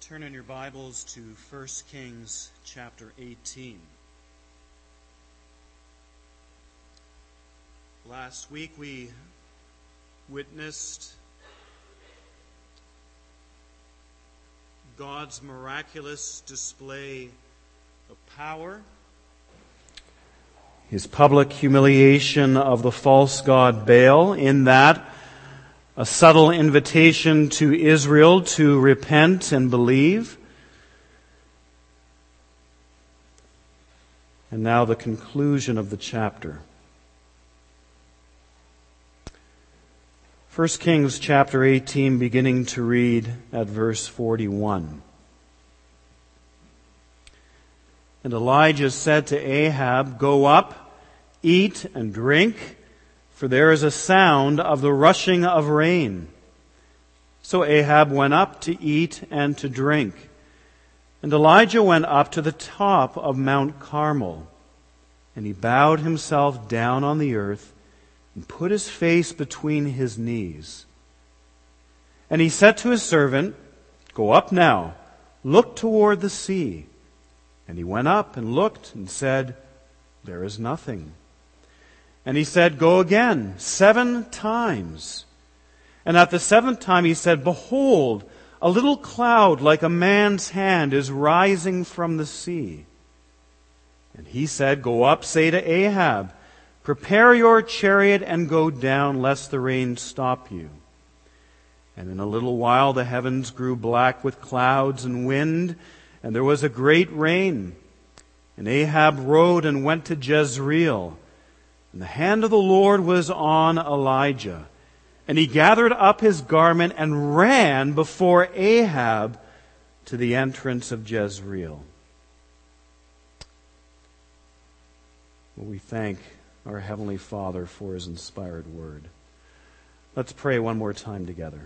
Turn in your Bibles to 1 Kings chapter 18. Last week we witnessed God's miraculous display of power, His public humiliation of the false god Baal, in that a subtle invitation to Israel to repent and believe. And now the conclusion of the chapter. 1 Kings chapter 18, beginning to read at verse 41. And Elijah said to Ahab, "Go up, eat and drink, for there is a sound of the rushing of rain." So Ahab went up to eat and to drink. And Elijah went up to the top of Mount Carmel. And he bowed himself down on the earth and put his face between his knees. And he said to his servant, "Go up now, look toward the sea." And he went up and looked and said, "There is nothing." And he said, "Go again 7 times. And at the 7th time he said, "Behold, a little cloud like a man's hand is rising from the sea." And he said, "Go up, say to Ahab, prepare your chariot and go down, lest the rain stop you." And in a little while the heavens grew black with clouds and wind, and there was a great rain. And Ahab rode and went to Jezreel. And the hand of the Lord was on Elijah. And he gathered up his garment and ran before Ahab to the entrance of Jezreel. Well, we thank our Heavenly Father for His inspired word. Let's pray one more time together.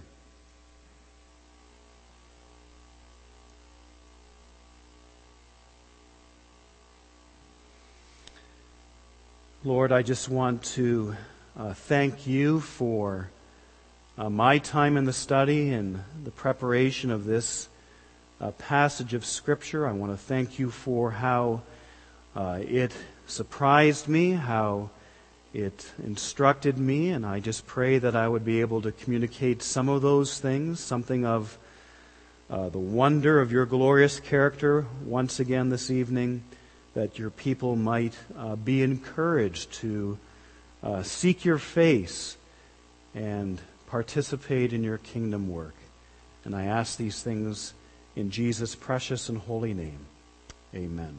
Lord, I just want to thank You for my time in the study and the preparation of this passage of Scripture. I want to thank You for how it surprised me, how it instructed me, and I just pray that I would be able to communicate some of those things, something of the wonder of Your glorious character once again this evening, that Your people might be encouraged to seek Your face and participate in Your kingdom work. And I ask these things in Jesus' precious and holy name. Amen.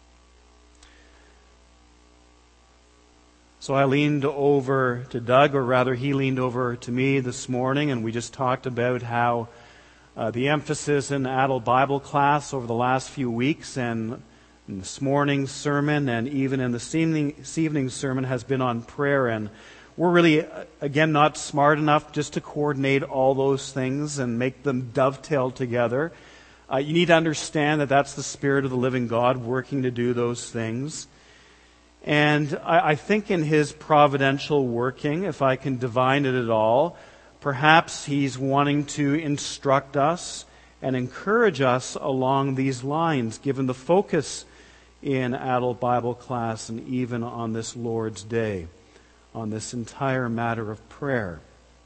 So I leaned over to Doug, or rather he leaned over to me this morning, and we just talked about how the emphasis in adult Bible class over the last few weeks and in this morning's sermon and even in this evening's sermon has been on prayer. And we're really, again, not smart enough just to coordinate all those things and make them dovetail together. You need to understand that that's the Spirit of the living God working to do those things. And I think in His providential working, if I can divine it at all, perhaps He's wanting to instruct us and encourage us along these lines, given the focus in adult Bible class and even on this Lord's Day, on this entire matter of prayer.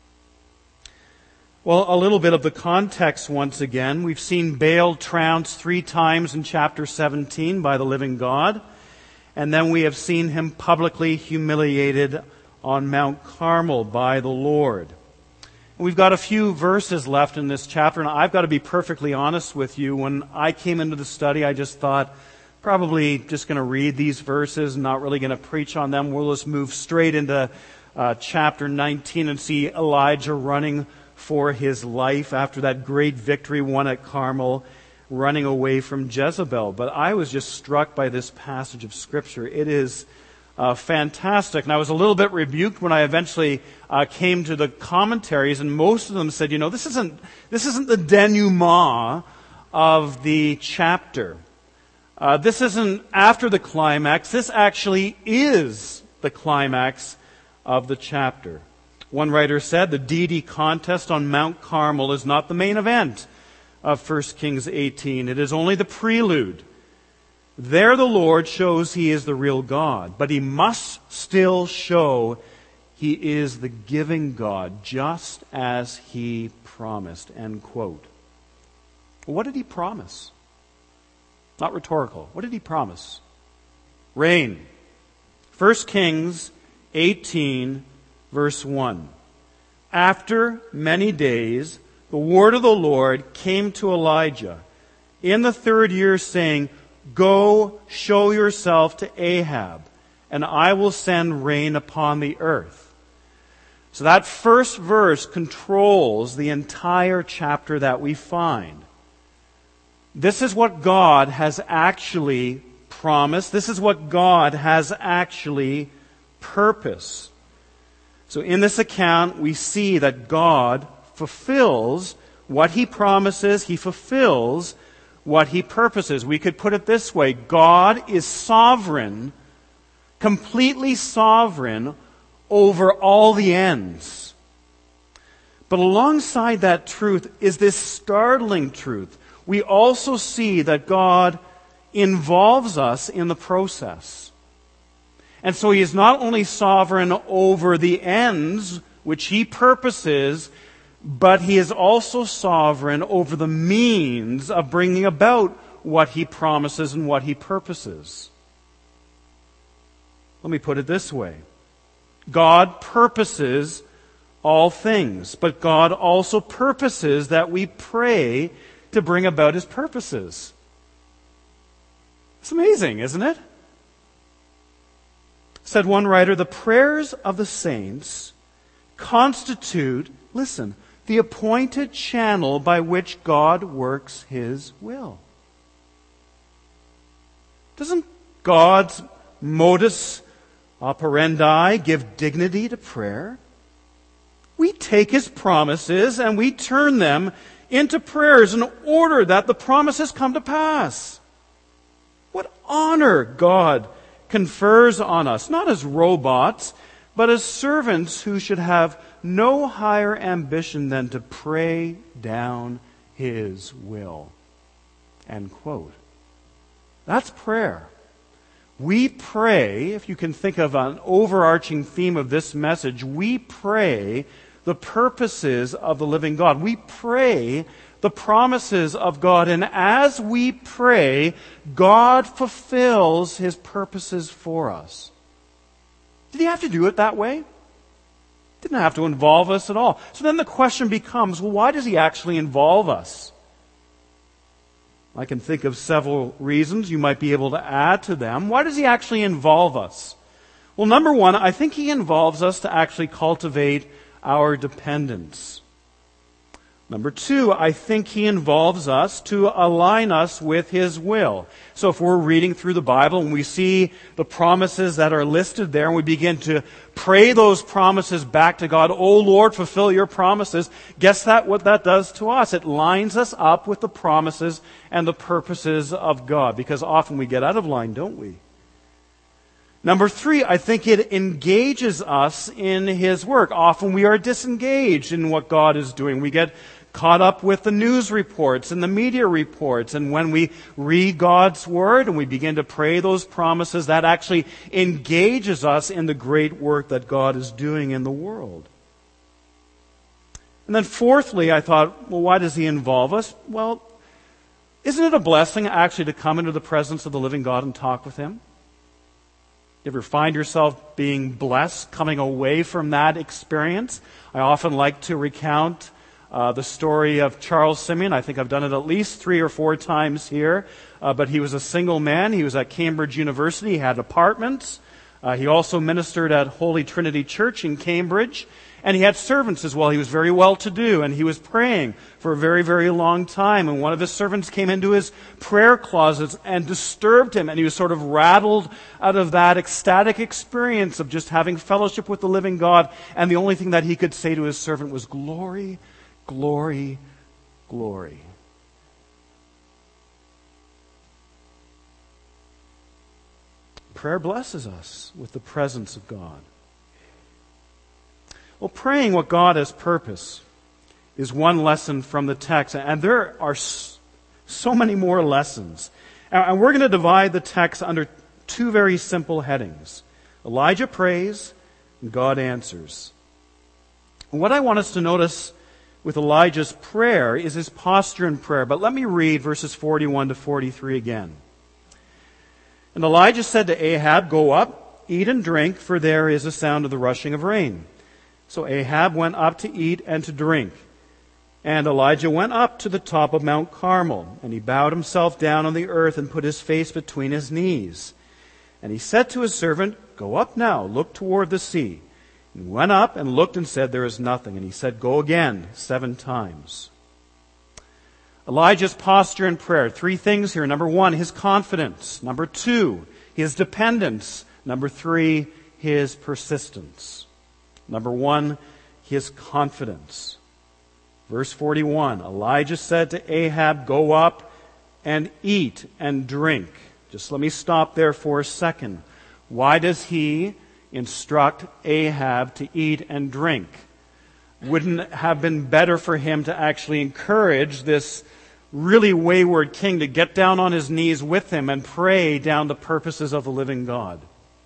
Well, a little bit of the context once again. We've seen Baal trounced 3 times in chapter 17 by the living God, and then we have seen him publicly humiliated on Mount Carmel by the Lord. We've got a few verses left in this chapter, and I've got to be perfectly honest with you. When I came into the study, I just thought, probably just going to read these verses, not really going to preach on them. We'll just move straight into chapter 19 and see Elijah running for his life after that great victory won at Carmel, running away from Jezebel. But I was just struck by this passage of Scripture. It is fantastic. And I was a little bit rebuked when I eventually came to the commentaries, and most of them said, this isn't the denouement of the chapter. This isn't after the climax. This actually is the climax of the chapter. One writer said, the deity contest on Mount Carmel is not the main event of 1 Kings 18. It is only the prelude. There the Lord shows He is the real God, but He must still show He is the giving God, just as He promised. End quote. What did He promise? Not rhetorical. What did He promise? Rain. 1 Kings 18, verse 1. After many days, the word of the Lord came to Elijah in the 3rd year, saying, Go, show yourself to Ahab, and I will send rain upon the earth. So that first verse controls the entire chapter that we find. This is what God has actually promised. This is what God has actually purposed. So in this account, we see that God fulfills what He promises. He fulfills what He purposes. We could put it this way. God is sovereign, completely sovereign over all the ends. But alongside that truth is this startling truth. We also see that God involves us in the process. And so He is not only sovereign over the ends which He purposes, but He is also sovereign over the means of bringing about what He promises and what He purposes. Let me put it this way. God purposes all things, but God also purposes that we pray to bring about His purposes. It's amazing, isn't it? Said one writer, the prayers of the saints constitute, listen, the appointed channel by which God works His will. Doesn't God's modus operandi give dignity to prayer? We take His promises and we turn them into prayers in order that the promises come to pass. What honor God confers on us, not as robots, but as servants who should have no higher ambition than to pray down His will. End quote. That's prayer. We pray, if you can think of an overarching theme of this message, we pray the purposes of the living God. We pray the promises of God, and as we pray, God fulfills His purposes for us. Did He have to do it that way? Didn't have to involve us at all. So then the question becomes, well, why does He actually involve us? I can think of several reasons. You might be able to add to them. Why does He actually involve us? Well, number one, I think He involves us to actually cultivate our dependence. Number two, I think He involves us to align us with His will. So if we're reading through the Bible and we see the promises that are listed there and we begin to pray those promises back to God, "Oh Lord, fulfill Your promises," guess what that does to us? It lines us up with the promises and the purposes of God, because often we get out of line, don't we? Number three, I think it engages us in His work. Often we are disengaged in what God is doing. We get caught up with the news reports and the media reports. And when we read God's Word and we begin to pray those promises, that actually engages us in the great work that God is doing in the world. And then fourthly, I thought, well, why does He involve us? Well, isn't it a blessing actually to come into the presence of the living God and talk with Him? You ever find yourself being blessed coming away from that experience? I often like to recount the story of Charles Simeon. I think I've done it at least 3 or 4 times here. But he was a single man. He was at Cambridge University. He had apartments. He also ministered at Holy Trinity Church in Cambridge. And he had servants as well. He was very well-to-do, and he was praying for a very, very long time. And one of his servants came into his prayer closet and disturbed him, and he was sort of rattled out of that ecstatic experience of just having fellowship with the living God. And the only thing that he could say to his servant was, "Glory, glory, glory." Prayer blesses us with the presence of God. Well, praying what God has purposed is one lesson from the text. And there are so many more lessons. And we're going to divide the text under two very simple headings. Elijah prays, and God answers. And what I want us to notice with Elijah's prayer is his posture in prayer. But let me read verses 41 to 43 again. And Elijah said to Ahab, "Go up, eat and drink, for there is a sound of the rushing of rain." So Ahab went up to eat and to drink. And Elijah went up to the top of Mount Carmel, and he bowed himself down on the earth and put his face between his knees. And he said to his servant, "Go up now, look toward the sea." And he went up and looked and said, "There is nothing." And he said, "Go again 7 times. Elijah's posture in prayer. 3 things here. Number 1, his confidence. Number 2, his dependence. Number 3, his persistence. Number 1, his confidence. Verse 41, Elijah said to Ahab, "Go up and eat and drink." Just let me stop there for a second. Why does he instruct Ahab to eat and drink? Wouldn't it have been better for him to actually encourage this really wayward king to get down on his knees with him and pray down the purposes of the living God?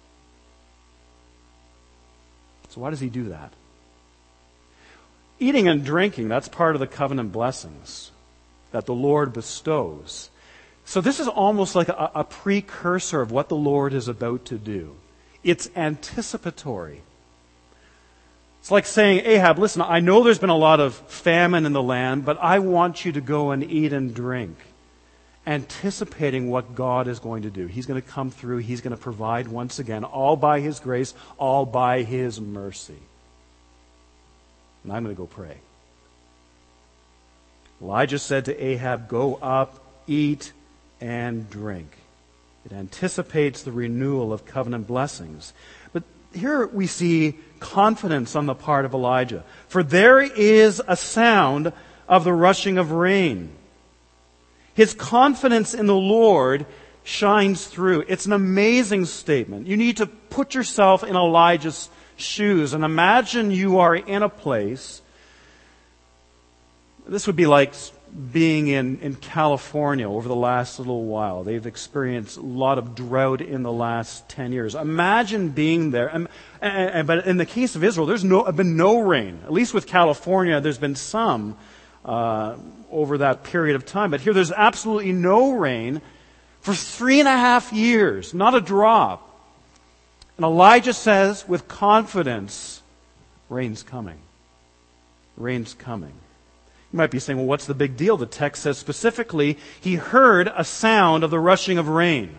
So why does he do that? Eating and drinking, that's part of the covenant blessings that the Lord bestows. So this is almost like a precursor of what the Lord is about to do. It's anticipatory. It's like saying, "Ahab, listen, I know there's been a lot of famine in the land, but I want you to go and eat and drink." Anticipating what God is going to do. He's going to come through. He's going to provide once again, all by His grace, all by His mercy. And I'm going to go pray. Elijah said to Ahab, "Go up, eat, and drink." It anticipates the renewal of covenant blessings. But here we see confidence on the part of Elijah. "For there is a sound of the rushing of rain." His confidence in the Lord shines through. It's an amazing statement. You need to put yourself in Elijah's shoes and imagine you are in a place. This would be like being in California over the last little while. They've experienced a lot of drought in the last 10 years. Imagine being there. But in the case of Israel, there's been no rain. At least with California, there's been some over that period of time. But here there's absolutely no rain for 3.5 years. Not a drop. And Elijah says with confidence, "Rain's coming. Rain's coming." You might be saying, "Well, what's the big deal?" The text says specifically, he heard a sound of the rushing of rain.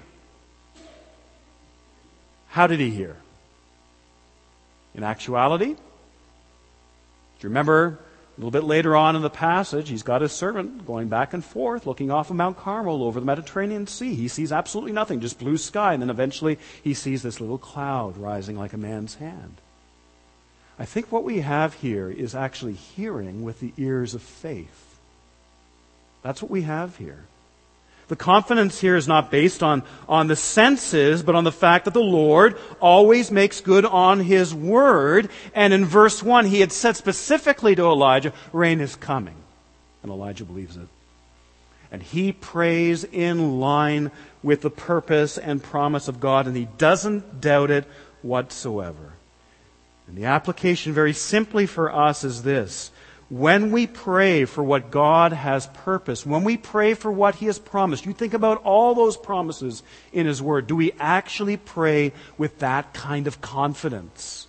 How did he hear? In actuality, do you remember a little bit later on in the passage, he's got his servant going back and forth, looking off of Mount Carmel over the Mediterranean Sea. He sees absolutely nothing, just blue sky, and then eventually he sees this little cloud rising like a man's hand. I think what we have here is actually hearing with the ears of faith. That's what we have here. The confidence here is not based on the senses, but on the fact that the Lord always makes good on His word. And in verse 1, He had said specifically to Elijah, "Rain is coming." And Elijah believes it. And he prays in line with the purpose and promise of God, and he doesn't doubt it whatsoever. And the application very simply for us is this. When we pray for what God has purposed, when we pray for what He has promised, you think about all those promises in His Word. Do we actually pray with that kind of confidence?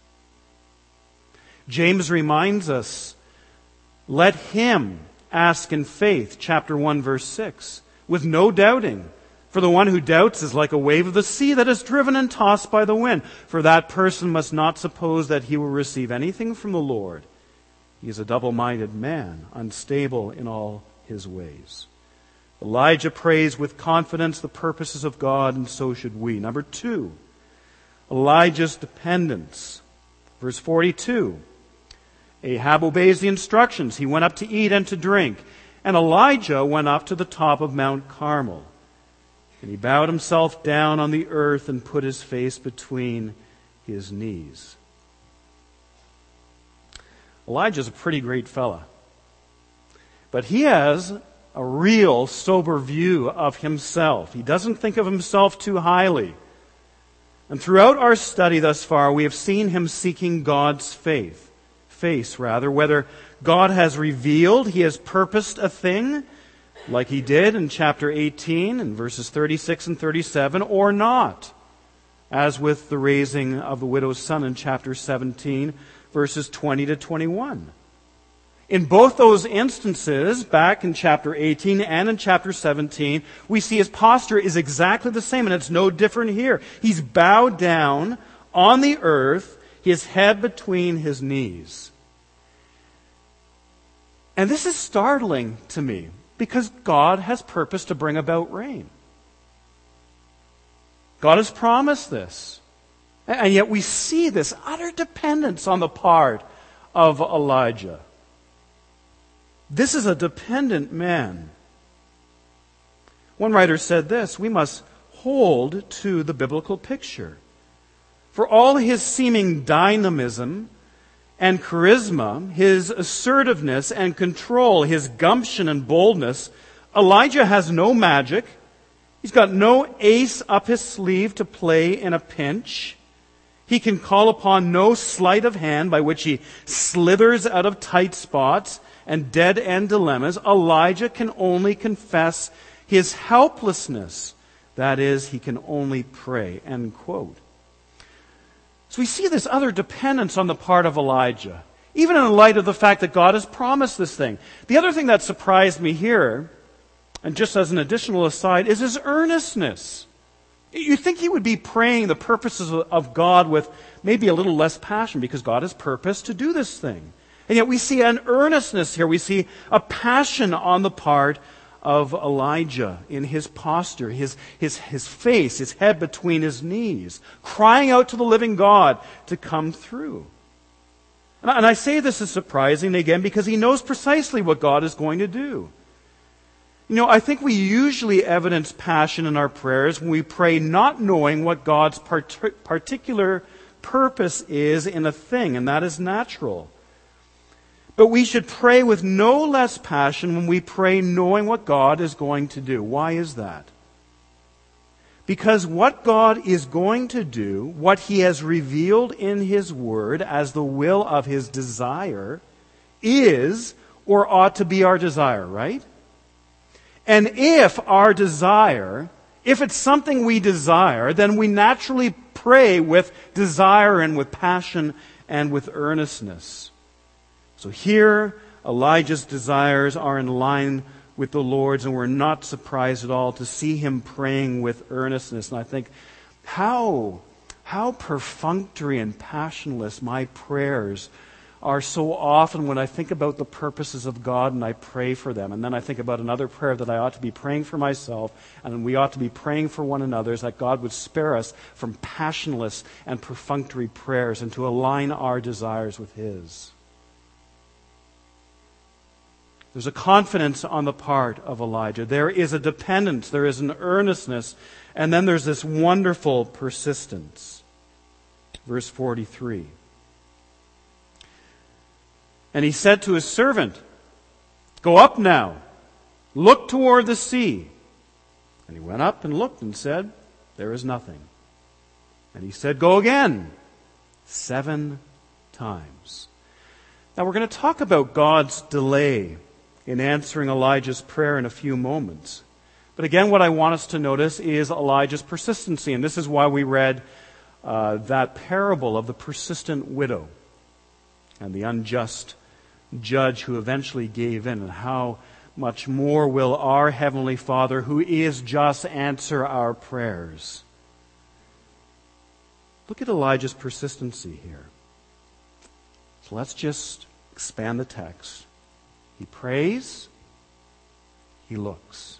James reminds us, "Let him ask in faith," chapter 1, verse 6, "with no doubting. For the one who doubts is like a wave of the sea that is driven and tossed by the wind. For that person must not suppose that he will receive anything from the Lord. He is a double-minded man, unstable in all his ways." Elijah prays with confidence the purposes of God, and so should we. Number 2, Elijah's dependence. Verse 42, Ahab obeys the instructions. He went up to eat and to drink. And Elijah went up to the top of Mount Carmel. And he bowed himself down on the earth and put his face between his knees. Elijah's a pretty great fella. But he has a real sober view of himself. He doesn't think of himself too highly. And throughout our study thus far, we have seen him seeking God's face, whether God has revealed, he has purposed a thing, like he did in chapter 18 and verses 36 and 37, or not, as with the raising of the widow's son in chapter 17, verses 20 to 21. In both those instances, back in chapter 18 and in chapter 17, we see his posture is exactly the same, and it's no different here. He's bowed down on the earth, his head between his knees. And this is startling to me, because God has purposed to bring about rain. God has promised this. And yet we see this utter dependence on the part of Elijah. This is a dependent man. One writer said this: we must hold to the biblical picture. For all his seeming dynamism and charisma, his assertiveness and control, his gumption and boldness, Elijah has no magic. He's got no ace up his sleeve to play in a pinch. He can call upon no sleight of hand by which he slithers out of tight spots and dead-end dilemmas. Elijah can only confess his helplessness. That is, he can only pray. End quote. So we see this utter dependence on the part of Elijah, even in light of the fact that God has promised this thing. The other thing that surprised me here, and just as an additional aside, is his earnestness. You'd think he would be praying the purposes of God with maybe a little less passion, because God has purposed to do this thing. And yet we see an earnestness here. We see a passion on the part of Elijah in his posture, his face, his head between his knees, crying out to the living God to come through. And I say this is surprising, again, because he knows precisely what God is going to do. You know, I think we usually evidence passion in our prayers when we pray not knowing what God's particular purpose is in a thing, and that is natural. But we should pray with no less passion when we pray knowing what God is going to do. Why is that? Because what God is going to do, what he has revealed in his word as the will of his desire, is or ought to be our desire, right? And if our desire, if it's something we desire, then we naturally pray with desire and with passion and with earnestness. So here, Elijah's desires are in line with the Lord's, and we're not surprised at all to see him praying with earnestness. And I think, how perfunctory and passionless my prayers are so often when I think about the purposes of God and I pray for them. And then I think about another prayer that I ought to be praying for myself, and we ought to be praying for one another, is that God would spare us from passionless and perfunctory prayers and to align our desires with his. There's a confidence on the part of Elijah. There is a dependence. There is an earnestness. And then there's this wonderful persistence. Verse 43. And he said to his servant, "Go up now, look toward the sea." And he went up and looked and said, "There is nothing." And he said, "Go again, 7 times." Now we're going to talk about God's delay in answering Elijah's prayer in a few moments. But again, what I want us to notice is Elijah's persistency. And this is why we read that parable of the persistent widow and the unjust judge who eventually gave in. And how much more will our Heavenly Father, who is just, answer our prayers. Look at Elijah's persistency here. So let's just expand the text. He prays, he looks.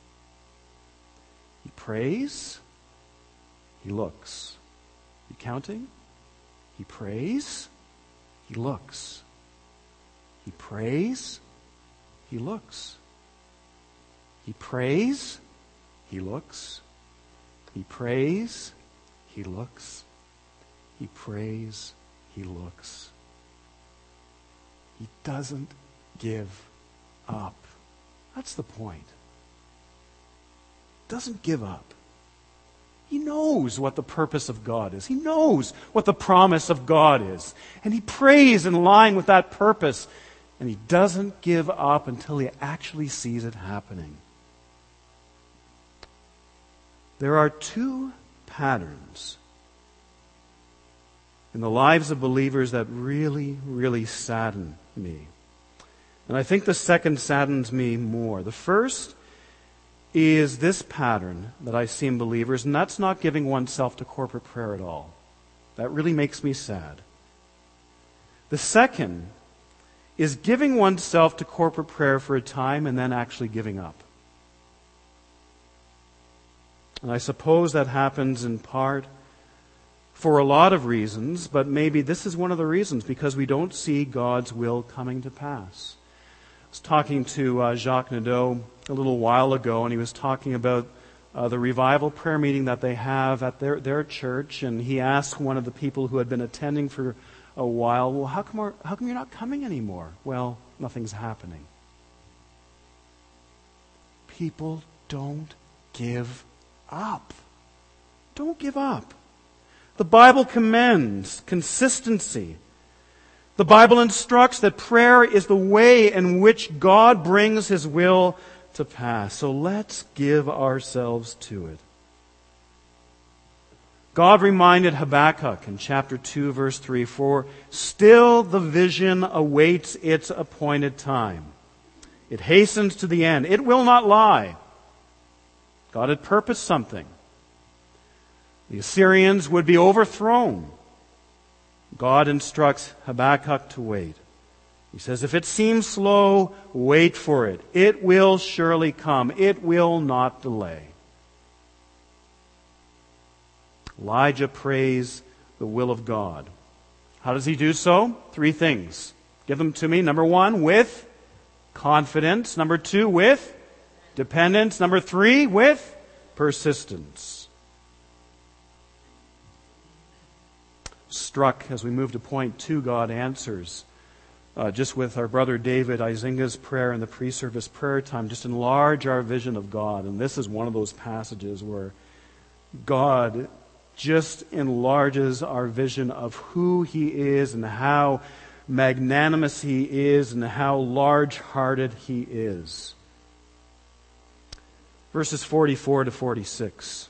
He prays, he looks. You counting? He prays, he looks. He prays, he looks. He prays, he looks. He prays, he looks. He prays, he looks. He doesn't give up. That's the point. Doesn't give up. He knows what the purpose of God is. He knows what the promise of God is. And he prays in line with that purpose. And he doesn't give up until he actually sees it happening. There are two patterns in the lives of believers that really, really sadden me. And I think the second saddens me more. The first is this pattern that I see in believers, and that's not giving oneself to corporate prayer at all. That really makes me sad. The second is giving oneself to corporate prayer for a time and then actually giving up. And I suppose that happens in part for a lot of reasons, but maybe this is one of the reasons, because we don't see God's will coming to pass. I was talking to Jacques Nadeau a little while ago, and he was talking about the revival prayer meeting that they have at their church, and he asked one of the people who had been attending for a while, well, how come you're not coming anymore? Well, nothing's happening. People don't give up. Don't give up. The Bible commends consistency. The Bible instructs that prayer is the way in which God brings His will to pass. So let's give ourselves to it. God reminded Habakkuk in chapter 2, verse 3, "For still the vision awaits its appointed time. It hastens to the end. It will not lie." God had purposed something. The Assyrians would be overthrown. God instructs Habakkuk to wait. He says, if it seems slow, wait for it. It will surely come. It will not delay. Elijah prays the will of God. How does he do so? 3 things. Give them to me. Number 1, with confidence. Number 2, with dependence. Number 3, with persistence. Struck as we move to point 2, God answers. Just with our brother David Izinga's prayer in the pre-service prayer time, just enlarge our vision of God. And this is one of those passages where God just enlarges our vision of who He is and how magnanimous He is and how large-hearted He is. Verses 44 to 46.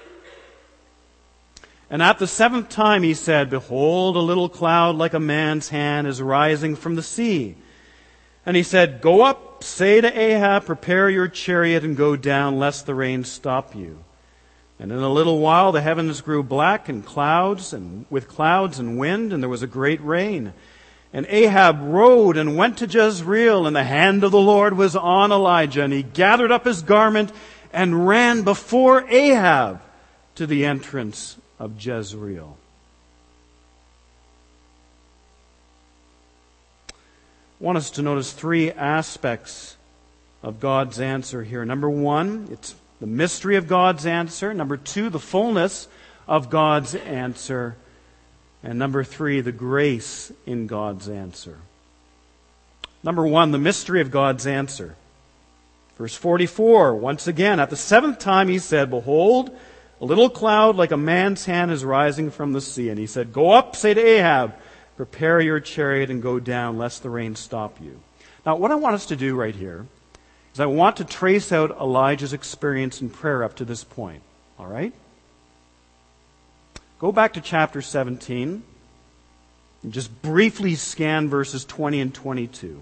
And at the 7th time he said, "Behold, a little cloud like a man's hand is rising from the sea." And he said, "Go up, say to Ahab, prepare your chariot and go down, lest the rain stop you." And in a little while the heavens grew black with clouds and wind, and there was a great rain. And Ahab rode and went to Jezreel, and the hand of the Lord was on Elijah, and he gathered up his garment and ran before Ahab to the entrance of Jezreel. I want us to notice 3 aspects of God's answer here. Number 1, it's the mystery of God's answer. Number 2, the fullness of God's answer. And number 3, the grace in God's answer. Number 1, the mystery of God's answer. Verse 44, once again, at the 7th time he said, "Behold, a little cloud like a man's hand is rising from the sea." And he said, "Go up, say to Ahab, prepare your chariot and go down, lest the rain stop you." Now, what I want us to do right here is I want to trace out Elijah's experience in prayer up to this point. All right? Go back to chapter 17 and just briefly scan verses 20 and 22.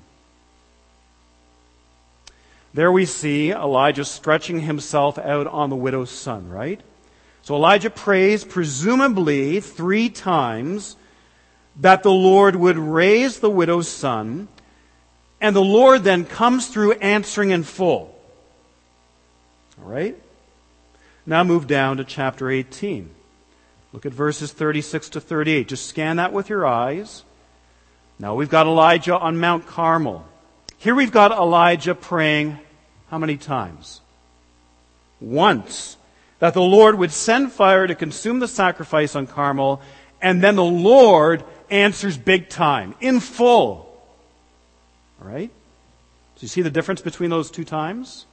There we see Elijah stretching himself out on the widow's son, right? So Elijah prays, presumably 3 times, that the Lord would raise the widow's son, and the Lord then comes through answering in full. All right? Now move down to chapter 18. Look at verses 36 to 38. Just scan that with your eyes. Now we've got Elijah on Mount Carmel. Here we've got Elijah praying how many times? Once. That the Lord would send fire to consume the sacrifice on Carmel, and then the Lord answers big time, in full. All right? So you see the difference between those two times?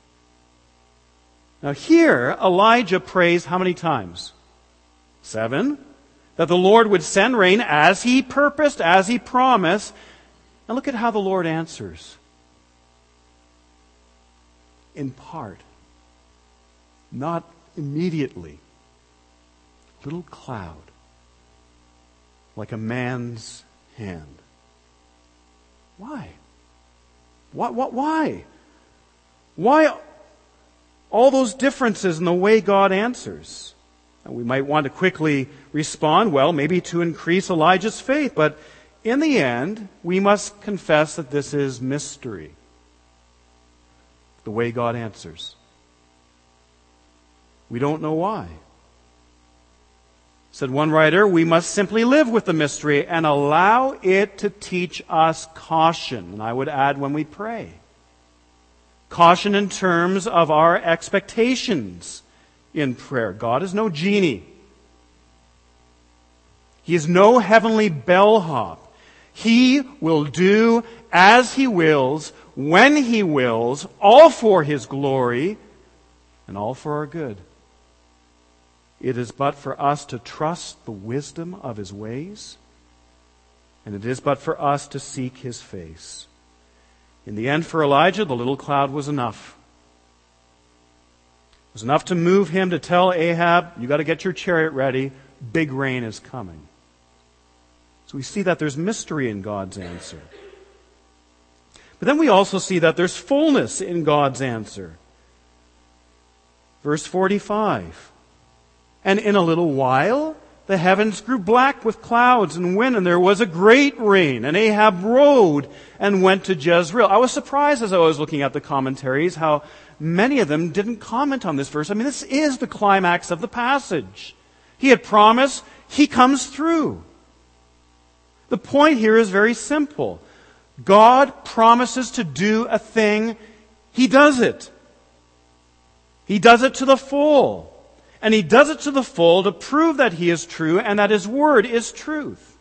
Now here, Elijah prays how many times? 7. That the Lord would send rain as He purposed, as He promised. Now look at how the Lord answers. In part. Not immediately. Little cloud. Like a man's hand. Why? Why? Why all those differences in the way God answers? And we might want to quickly respond, well, maybe to increase Elijah's faith, but in the end, we must confess that this is mystery. The way God answers. We don't know why. Said one writer, we must simply live with the mystery and allow it to teach us caution. And I would add when we pray. Caution in terms of our expectations in prayer. God is no genie. He is no heavenly bellhop. He will do as He wills, when He wills, all for His glory and all for our good. It is but for us to trust the wisdom of His ways, and it is but for us to seek His face. In the end, for Elijah, the little cloud was enough. It was enough to move him to tell Ahab, you got to get your chariot ready, big rain is coming. So we see that there's mystery in God's answer. But then we also see that there's fullness in God's answer. Verse 45. And in a little while, the heavens grew black with clouds and wind, and there was a great rain. And Ahab rode and went to Jezreel. I was surprised as I was looking at the commentaries how many of them didn't comment on this verse. I mean, this is the climax of the passage. He had promised, He comes through. The point here is very simple. God promises to do a thing, He does it. He does it to the full. And He does it to the full to prove that He is true and that His word is truth.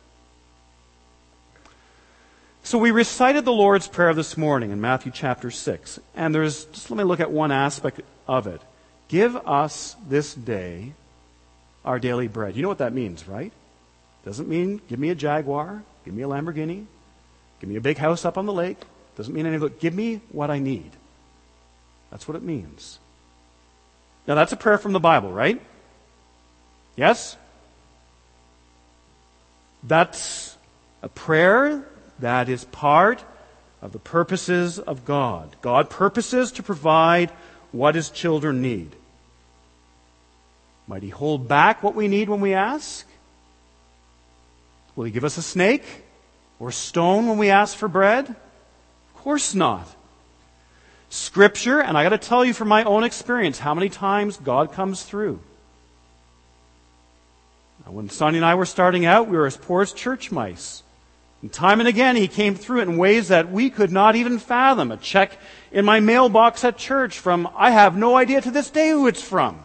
So we recited the Lord's Prayer this morning in Matthew chapter 6. And just let me look at one aspect of it. Give us this day our daily bread. You know what that means, right? Doesn't mean give me a Jaguar, give me a Lamborghini, give me a big house up on the lake. Doesn't mean anything. Give me what I need. That's what it means. Now that's a prayer from the Bible, right? Yes? That's a prayer that is part of the purposes of God. God purposes to provide what His children need. Might He hold back what we need when we ask? Will He give us a snake or a stone when we ask for bread? Of course not. Scripture, and I got to tell you from my own experience, how many times God comes through. Now, when Sonny and I were starting out, we were as poor as church mice. And time and again, He came through it in ways that we could not even fathom. A check in my mailbox at church from, I have no idea to this day who it's from.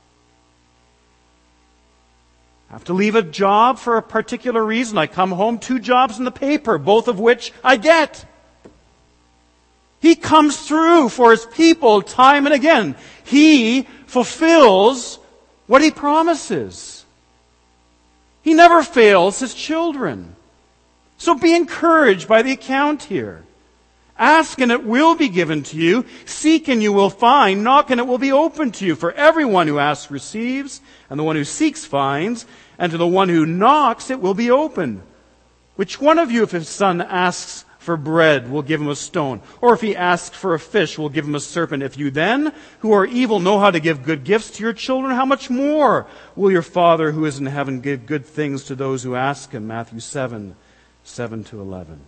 I have to leave a job for a particular reason. I come home, 2 jobs in the paper, both of which I get. He comes through for His people time and again. He fulfills what He promises. He never fails His children. So be encouraged by the account here. Ask and it will be given to you. Seek and you will find. Knock and it will be opened to you. For everyone who asks receives, and the one who seeks finds, and to the one who knocks it will be opened. Which one of you, if his son asks for bread, will give him a stone? Or if he asks for a fish, will give him a serpent? If you then, who are evil, know how to give good gifts to your children, how much more will your Father who is in heaven give good things to those who ask Him? Matthew 7:7-11.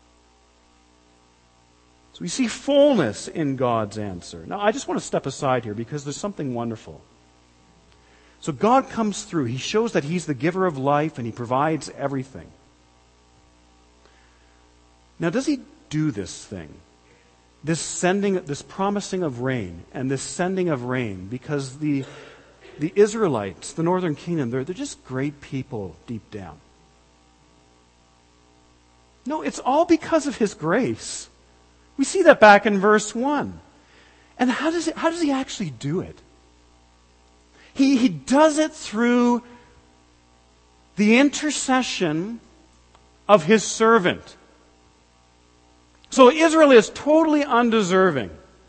So we see fullness in God's answer. Now, I just want to step aside here because there's something wonderful. So God comes through. He shows that He's the giver of life and He provides everything. Now, does He do this thing? This promising of rain and this sending of rain because the Israelites, the northern kingdom, they're just great people deep down. No, it's all because of His grace. We see that back in verse 1. And how does he actually do it? He does it through the intercession of his servant. So Israel is totally undeserving.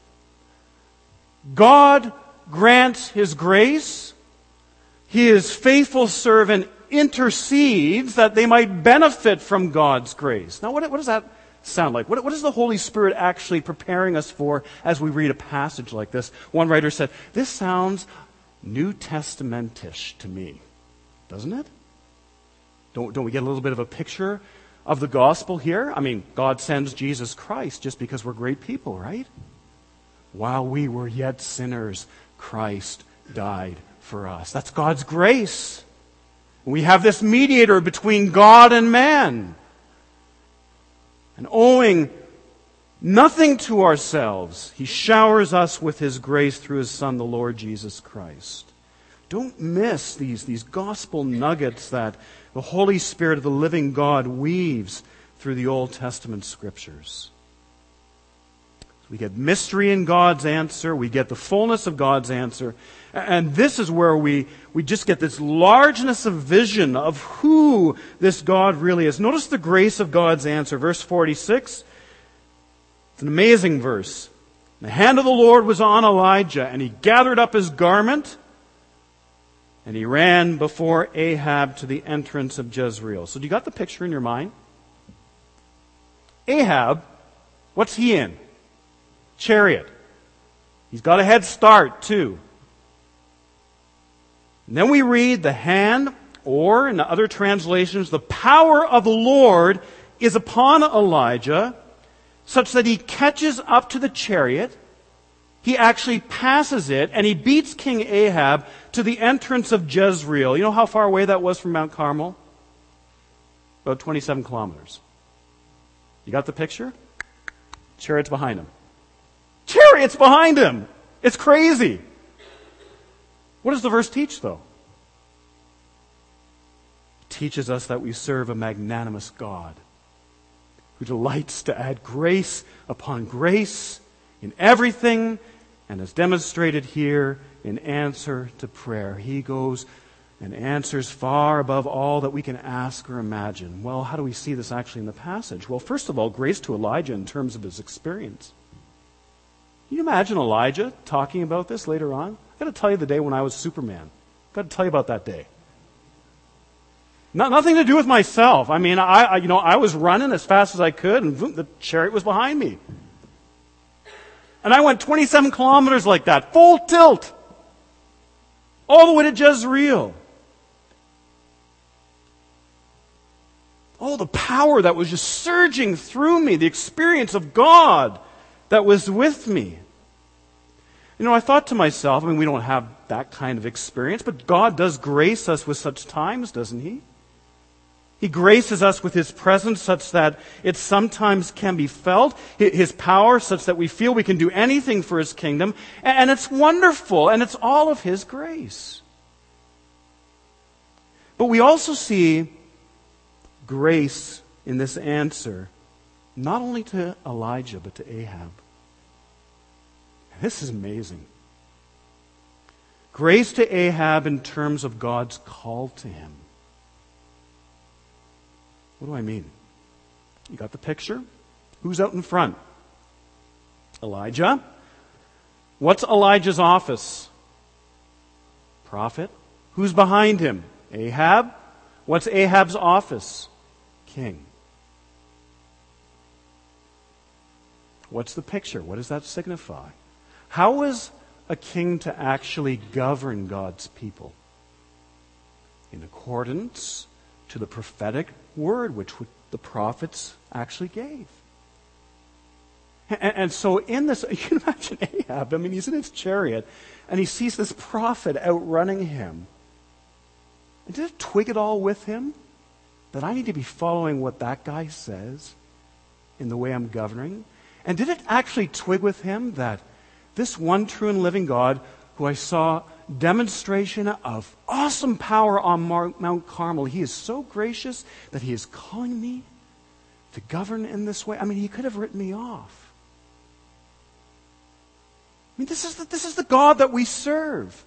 God grants his grace. His faithful servant intercedes that they might benefit from God's grace. Now, what does that sound like? What is the Holy Spirit actually preparing us for as we read a passage like this? One writer said, this sounds New Testamentish to me, doesn't it? Don't we get a little bit of a picture of the gospel here? I mean, God sends Jesus Christ just because we're great people, right? While we were yet sinners, Christ died for us. That's God's grace. We have this mediator between God and man. And owing nothing to ourselves, he showers us with his grace through his Son, the Lord Jesus Christ. Don't miss these gospel nuggets that the Holy Spirit of the living God weaves through the Old Testament scriptures. We get mystery in God's answer. We get the fullness of God's answer. And this is where we just get this largeness of vision of who this God really is. Notice the grace of God's answer. Verse 46. It's an amazing verse. The hand of the Lord was on Elijah, and he gathered up his garment, and he ran before Ahab to the entrance of Jezreel. So do you got the picture in your mind? Ahab, what's he in? Chariot. He's got a head start too. And then we read the hand, or in other translations, the power of the Lord is upon Elijah, such that he catches up to the chariot. He actually passes it, and he beats King Ahab to the entrance of Jezreel. You know how far away that was from Mount Carmel? About 27 kilometers. You got the picture? Chariot's behind him. Chariot's behind him! It's crazy. What does the verse teach, though? It teaches us that we serve a magnanimous God who delights to add grace upon grace in everything, and as demonstrated here in answer to prayer. He goes and answers far above all that we can ask or imagine. Well, how do we see this actually in the passage? Well, first of all, grace to Elijah in terms of his experience. Can you imagine Elijah talking about this later on? I've got to tell you the day when I was Superman. I've got to tell you about that day. Nothing to do with myself. I mean, I was running as fast as I could, and the chariot was behind me. And I went 27 kilometers like that, full tilt, all the way to Jezreel. Oh, the power that was just surging through me, the experience of God that was with me. You know, I thought to myself, I mean, we don't have that kind of experience, but God does grace us with such times, doesn't He? He graces us with His presence such that it sometimes can be felt, His power such that we feel we can do anything for His kingdom, and it's wonderful, and it's all of His grace. But we also see grace in this answer, not only to Elijah, but to Ahab. This is amazing. Grace to Ahab in terms of God's call to him. What do I mean? You got the picture? Who's out in front? Elijah. What's Elijah's office? Prophet. Who's behind him? Ahab. What's Ahab's office? King. What's the picture? What does that signify? How is a king to actually govern God's people? In accordance to the prophetic word which the prophets actually gave. And so in this, you can imagine Ahab, I mean, he's in his chariot, and he sees this prophet outrunning him. And did it twig it all with him? That I need to be following what that guy says in the way I'm governing? And did it actually twig with him that this one true and living God, who I saw demonstration of awesome power on Mount Carmel, He is so gracious that He is calling me to govern in this way? I mean, He could have written me off. mean, this is the God that we serve.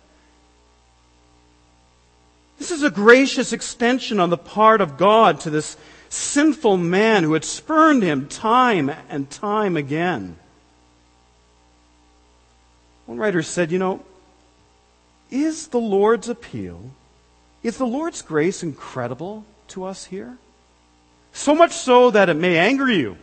This is a gracious extension on the part of God to this sinful man who had spurned him time and time again. One writer said, is the Lord's appeal, is the Lord's grace incredible to us here? So much so that it may anger you.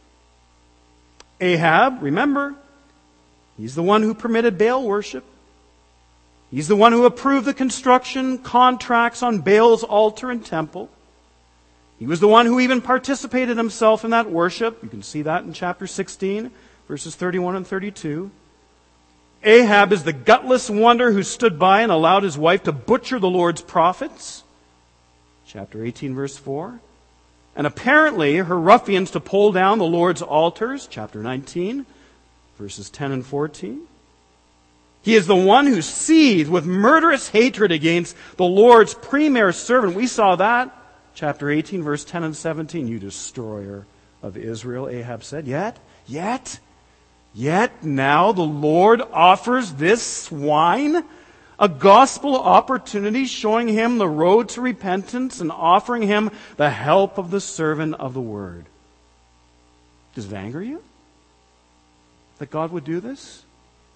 Ahab, remember, he's the one who permitted Baal worship. He's the one who approved the construction contracts on Baal's altar and temple. He was the one who even participated himself in that worship. You can see that in chapter 16, verses 31 and 32. Ahab is the gutless wonder who stood by and allowed his wife to butcher the Lord's prophets. Chapter 18, verse 4. And apparently her ruffians to pull down the Lord's altars. Chapter 19, verses 10 and 14. He is the one who seethed with murderous hatred against the Lord's premier servant. We saw that. Chapter 18, verse 10 and 17. You destroyer of Israel, Ahab said. Yet now the Lord offers this swine a gospel opportunity, showing him the road to repentance and offering him the help of the servant of the word. Does it anger you that God would do this?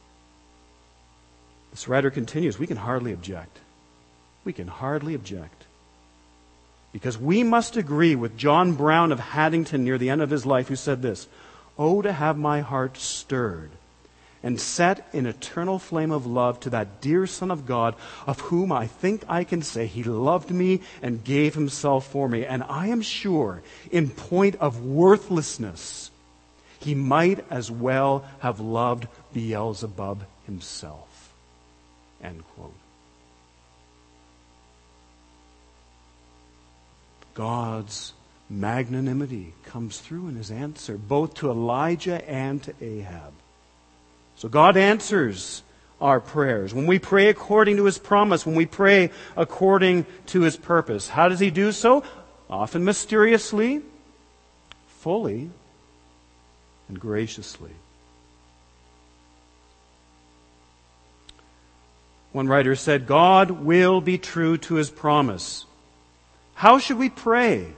This writer continues, we can hardly object. We can hardly object. Because we must agree with John Brown of Haddington near the end of his life, who said this, "Oh, to have my heart stirred and set in eternal flame of love to that dear Son of God, of whom I think I can say he loved me and gave himself for me. And I am sure, in point of worthlessness, he might as well have loved Beelzebub himself." End quote. God's magnanimity comes through in his answer, both to Elijah and to Ahab. So God answers our prayers. When we pray according to his promise, when we pray according to his purpose. How does he do so? Often mysteriously, fully, and graciously. One writer said, God will be true to his promise. How should we pray?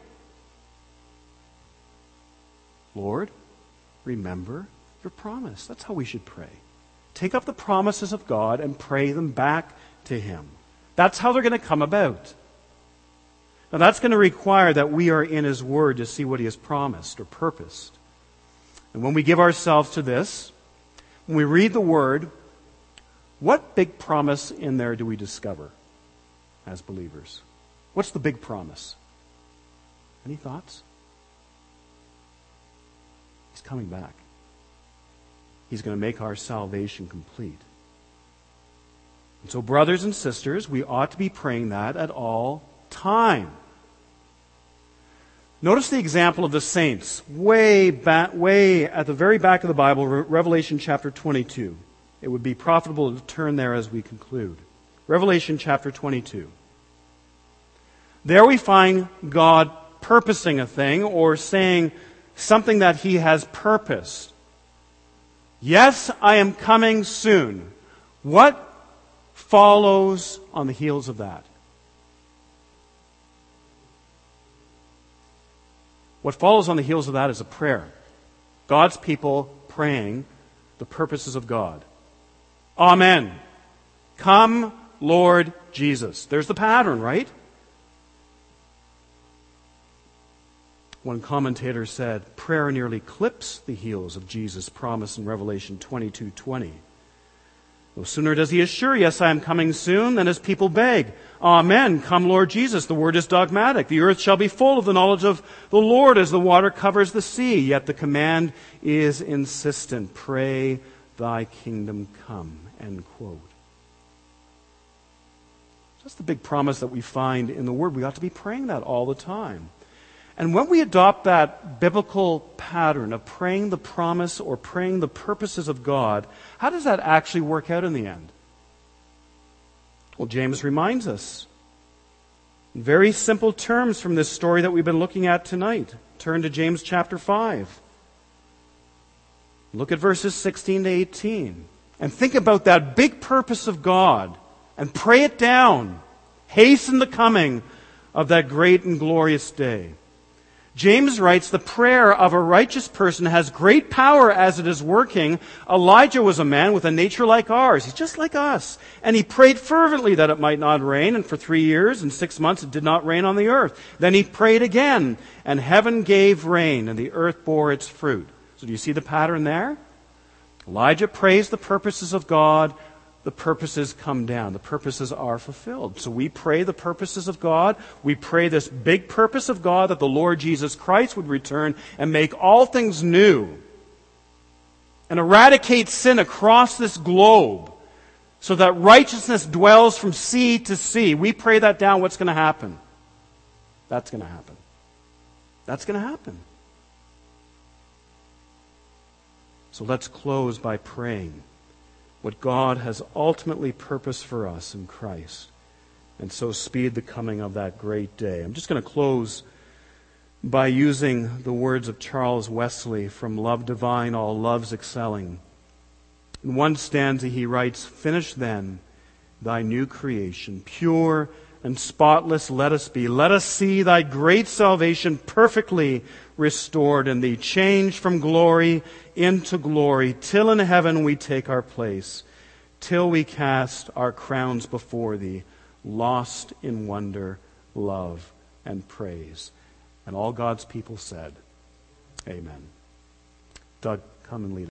Lord, remember your promise. That's how we should pray. Take up the promises of God and pray them back to him. That's how they're going to come about. Now that's going to require that we are in his word to see what he has promised or purposed. And when we give ourselves to this, when we read the word, what big promise in there do we discover as believers? What's the big promise? Any thoughts? He's coming back. He's going to make our salvation complete. And so, brothers and sisters, we ought to be praying that at all time. Notice the example of the saints way at the very back of the Bible, Revelation chapter 22. It would be profitable to turn there as we conclude. Revelation chapter 22. There we find God purposing a thing or saying something that he has purposed. Yes, I am coming soon. What follows on the heels of that? What follows on the heels of that is a prayer. God's people praying the purposes of God. Amen. Come, Lord Jesus. There's the pattern, right? One commentator said, prayer nearly clips the heels of Jesus' promise in Revelation 22:20. No sooner does he assure, yes, I am coming soon, than his people beg, Amen, come Lord Jesus. The word is dogmatic. The earth shall be full of the knowledge of the Lord as the water covers the sea. Yet the command is insistent. Pray, thy kingdom come. End quote. That's the big promise that we find in the Word. We ought to be praying that all the time. And when we adopt that biblical pattern of praying the promise or praying the purposes of God, how does that actually work out in the end? Well, James reminds us in very simple terms from this story that we've been looking at tonight. Turn to James chapter 5. Look at verses 16 to 18. and think about that big purpose of God and pray it down. Hasten the coming of that great and glorious day. James writes, the prayer of a righteous person has great power as it is working. Elijah was a man with a nature like ours. He's just like us. And he prayed fervently that it might not rain. And for 3 years and 6 months it did not rain on the earth. Then he prayed again, and heaven gave rain, and the earth bore its fruit. So do you see the pattern there? Elijah prays the purposes of God. The purposes come down. The purposes are fulfilled. So we pray the purposes of God. We pray this big purpose of God that the Lord Jesus Christ would return and make all things new and eradicate sin across this globe so that righteousness dwells from sea to sea. We pray that down. What's going to happen? That's going to happen. That's going to happen. So let's close by praying what God has ultimately purposed for us in Christ, and so speed the coming of that great day. I'm just going to close by using the words of Charles Wesley from Love Divine, All Loves Excelling. In one stanza he writes, "Finish then thy new creation, pure and spotless let us be. Let us see thy great salvation perfectly restored in thee, changed from glory into glory, till in heaven we take our place, till we cast our crowns before thee, lost in wonder, love, and praise." And all God's people said, Amen. Doug, come and lead us.